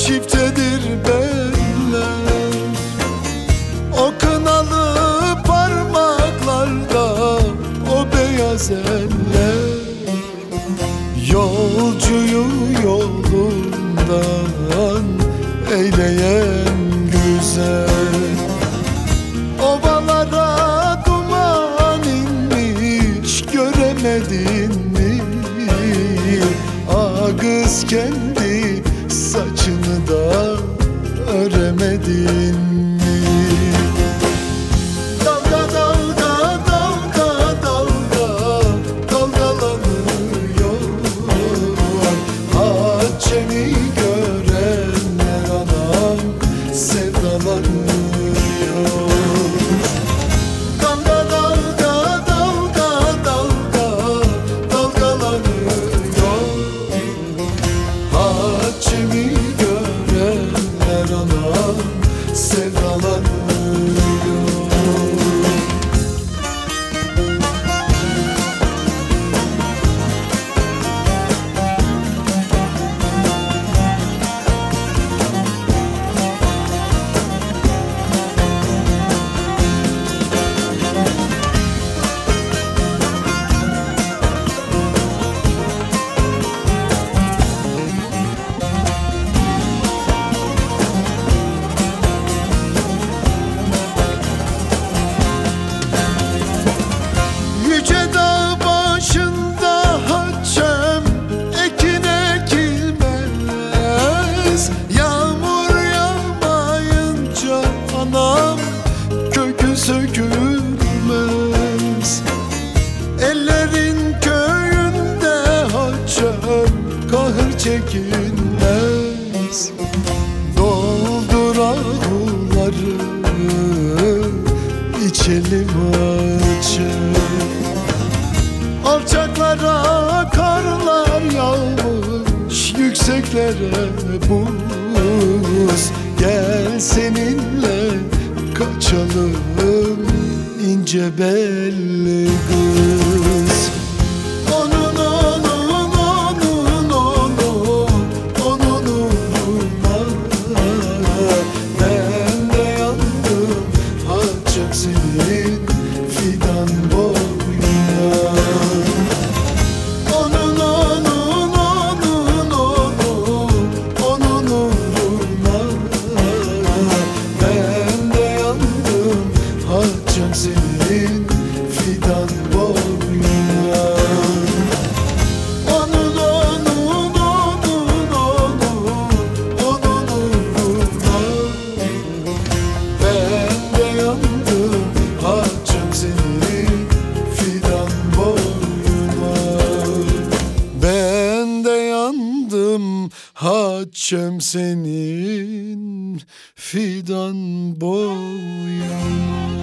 çiftedir beller. O kınalı parmaklarda o beyaz eller. Yolcuyu yolundan eyleyen güzel. Ovalara duman inmiş, göremedin mi? Ah kız, kendi saçını da öremedin mi? Dalga dalga dalga dalga dalgalanıyor. Haçemi görenler anam sevdalanıyor. Dalga dalga dalga dalga dalgalanıyor. Haçemi görenler anam sevdalanıyor. Yüce dağ başında haçem ekin ekilmez. Yağmur yağmayınca anam kökü sökülmez. Ellerin köyünde haçem kahır çekilmez. Doldur ağları içelim haçem. Alçaklara karlar yağmış, yükseklere buz. Gel seninle kaçalım ince belli kız. Onun uğruna ben de yandım haçem senin fidan boyuna. Onun uğruna ben de yandım haçem senin fidan boyuna. Onun uğruna ben de yandım haçem senin fidan boyuna. Ben de yandım haçem senin fidan boyuna.